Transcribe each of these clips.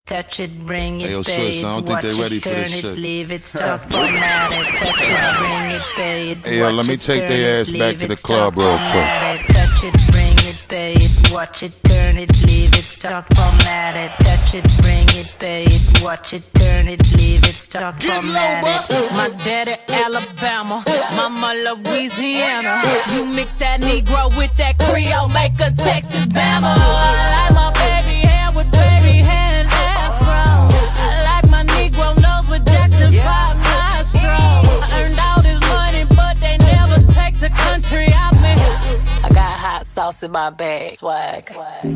Touch it, bring it, hey, yo, pay Swiss, it, I don't think watch they ready it, for turn this it, shit. leave it, stop, format it. Touch it, bring it, pay it, Hey, yo, watch let me it, take turn their it, ass back leave to the it, club stop, real format it. Touch it, bring it, pay it, watch it, turn it, leave it, stop, format it. Touch it, bring it, pay it, watch it, turn it, leave it, stop, format it. My daddy Alabama, mama Louisiana. You mix that Negro with that Creole, make a Texas Bama. I like my baby hair with baby hair and afro. I like my Negro nose with Jackson 5 nostrils. I earned all this money, but they never take the country out me. I got hot sauce in my bag, swag.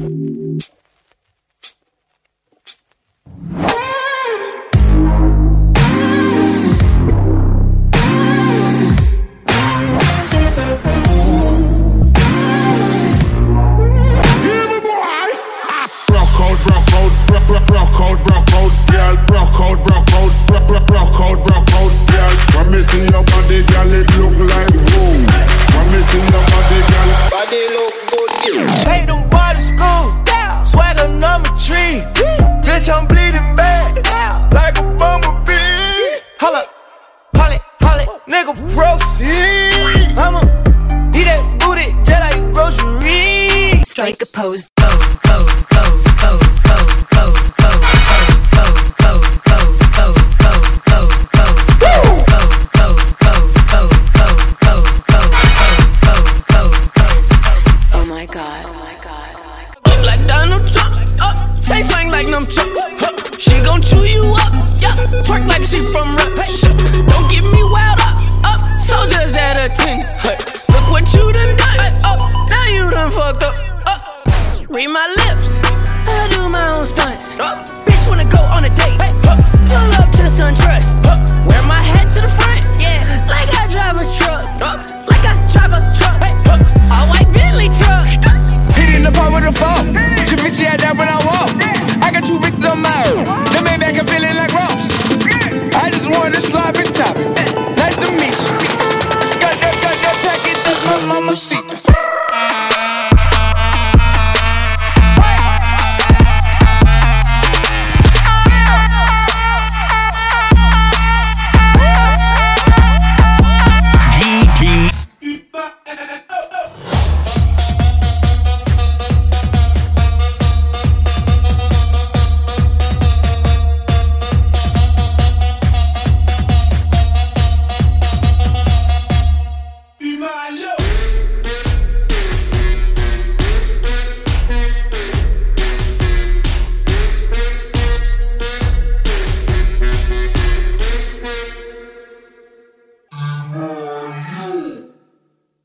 See your body, girl, it look like woo. When me see your body, girl, body look good. Take them boys to school, swagger number 3. Bitch, I'm bleeding bad, like a bumblebee. Holla, holly, nigga, proceed. I'ma eat that booty just like groceries. Strike a pose, Vogue.